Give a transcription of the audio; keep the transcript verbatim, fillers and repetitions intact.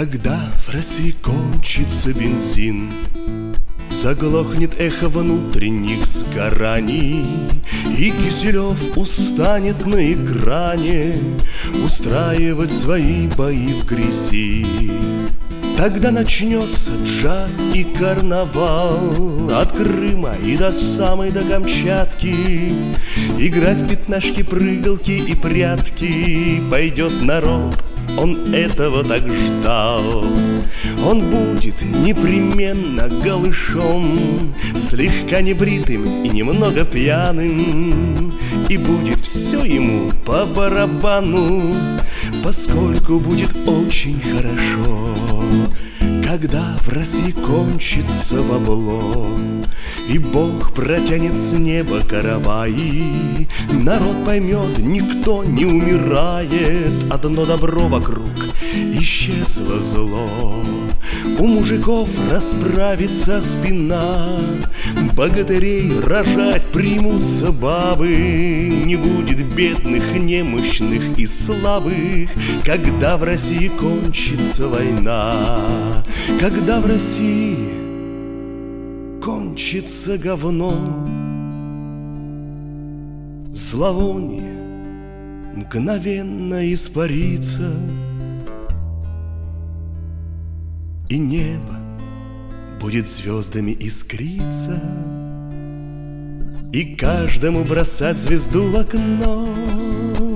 Когда в России кончится бензин, заглохнет эхо внутренних сгораний, и Киселев устанет на экране устраивать свои бои в грязи. Тогда начнется джаз и карнавал от Крыма и до самой до Камчатки. Играть в пятнашки, прыгалки и прятки пойдет народ, он этого так ждал. Он будет непременно голышом, слегка небритым и немного пьяным, и будет все ему по барабану, поскольку будет очень хорошо. Когда в России кончится бабло, и Бог протянет с неба караваи, народ поймет, никто не умирает, одно добро вокруг, исчезло зло. У мужиков расправится спина, богатырей рожать примутся бабы, не будет бедных, немощных и слабых, когда в России кончится война. Когда в России кончится говно, зловоние мгновенно испарится, и небо будет звездами искриться, и каждому бросать звезду в окно.